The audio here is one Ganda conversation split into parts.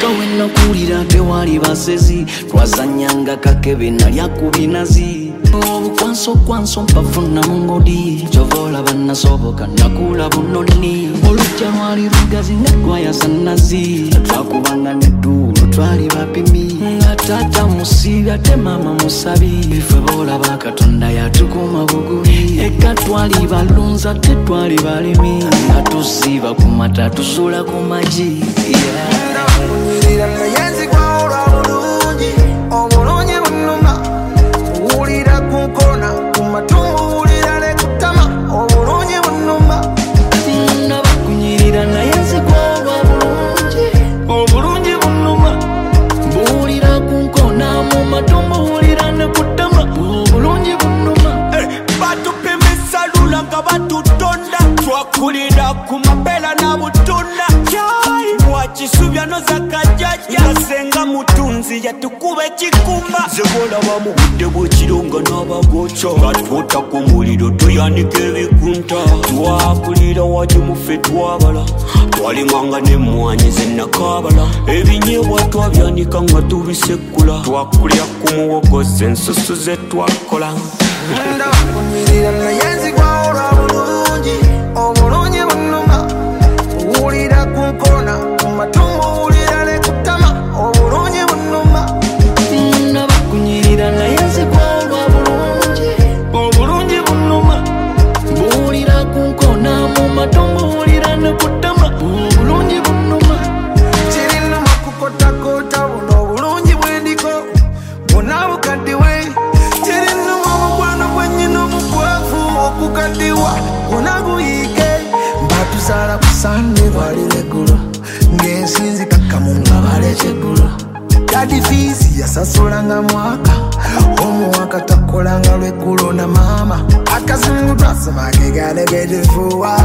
Wena kulira tewali basezi twazanyanga kakebe nalya kubinazi obukwanso mpafuna mungodi jovola banasoboka nakula bunoni olujja lwali lugazi netwayasa nazi twakubanga nedulu twali bapimi tata musibi ate mama musabi ife bola bakatonda yatukuma bugubi eka twali balunza tetwali balimi atusiba kumata tusula kumaji Ulira na yenzi kwa ora bulungi obulungi bunuma ulira kunkona kumatungu ulira le kutama obulungi bunuma nabakunyirira na yenzi kwa ora bulungi obulungi bunuma bulira kunkona mu matungu ulira ne kutama obulungi bunuma batupimisa lula nga batutonda twakulira ku mapela na butunda wakisubya no zakajaja yasenga mutunzi yatukuba ekikumba zebola bamubudde bw'ekironga n'abagoca batwota ku muliro tuyanika ebikunta twakulira wati mufe twabala twalimanga n'emmwanyi zennakabala ebinyebwa twabyanika nga tubisekula twakulira ku muwogoza ensusu ze twakola ndabakunyirira na yenzi kwa ora bulungi obulungi bunuma ulira kunkona kumatungu ulira le kutama obulungi bunuma nabakunyirira na yenzi kwa ora bulungi obulungi bunuma bulira kunkona mu matungu ulira ne kutama obulungi bunuma kirinuma kukotakota buno obulungi bwendiko buna bukaddiwe kirinuma omukwano gwennyina omukwafu okukaddiwa buna guyiike mbatusala kusande bwalireggulo ng'ensinzi kakkamunga balekyeggulo dadi fiisi yasasulanga mwaka omuwaka takolanga lweggulo na maama akazungu twasoma keganegedefuwa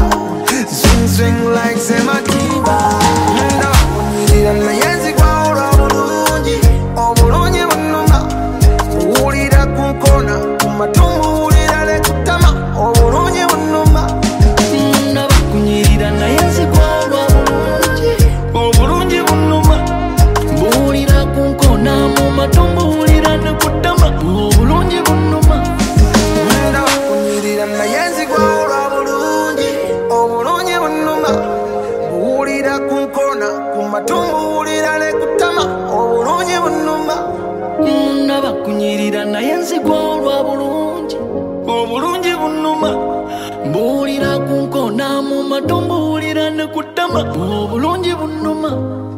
swing like semakiba ndabakunyirira na yenzi kwa ora bulungi obulungi bunuma ulira kunkona kumatungu ulira le kutama obulungi bunuma nabakunyirira na yenzi kwa ora bulungi obulungi bunuma bulira kunkona mu matungu ulira ne kutama obulungi bunuma ndabakunyirira na yenzi kwa ora bulungi obulungi bunuma bulira kunkona kumatungu ulira le kutama obulungi bunuma nabakunyirira na yenzi kwa ora bulungi obulungi bunuma bulira kunkona mu matungu ulira ne kutama obulungi bunuma